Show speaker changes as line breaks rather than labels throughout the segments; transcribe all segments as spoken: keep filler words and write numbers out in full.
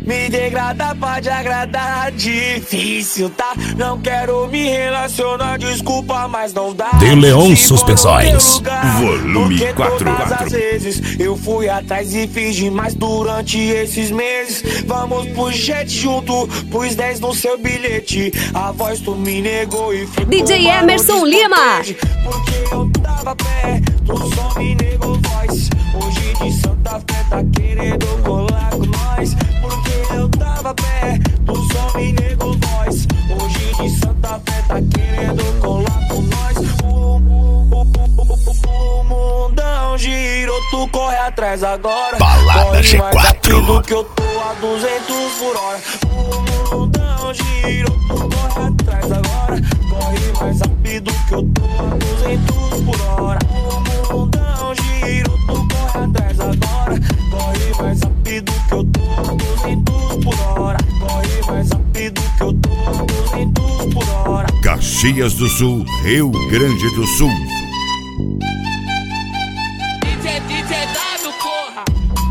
Me degrada pode agradar, difícil, tá? Não quero me relacionar, desculpa, mas não dá.
De Leon Suspensões,
volume quatro. Às vezes eu fui atrás e fingi, mas durante esses meses vamos pro jet junto, pus dez no seu bilhete. A voz tu me negou e ficou
D J Emerson Lima.
Porque eu tava perto, só me negou voz. Hoje de Santa Fé tá querendo colar com nós. Porque eu tava perto, só me negou voz. Hoje de Santa Fé tá querendo colar com nós. O, o, o, o, o mundão girou, tu corre atrás agora.
Balada G quatro.
Mais rápido que eu tô a duzentos por hora. O mundão girou, tu corre atrás agora. Corre mais rápido que eu tô a duzentos por hora. O mundão girou, tu corre atrás agora. Corre mais rápido que eu tô a duzentos por hora. Corre mais rápido que eu tô a duzentos por hora.
Caxias do Sul, Rio Grande do Sul.
D J, D J W, porra!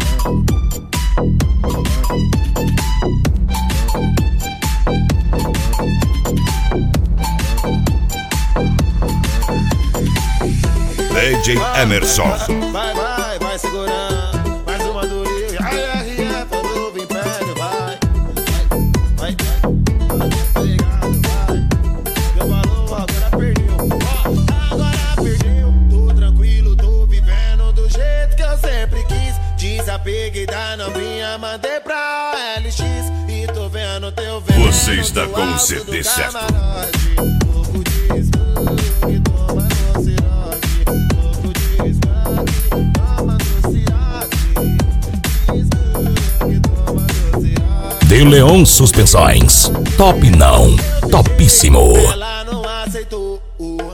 D J Emerson.
Vai, vai, vai segurando. Mais uma do Rio. Ai, R F, eu vim pego, vai. Vai, vai, tá ligado, vai. Meu valor agora perdeu. Ó, agora perdeu. Tô tranquilo, tô vivendo do jeito que eu sempre quis. Desapeguei da novinha, mandei pra L X. E tô vendo teu vento.
Você está com o C D certo.
Louco de escuro, toma no ciroque.
De Leon Suspensões, top não, topíssimo.
Ela não aceitou o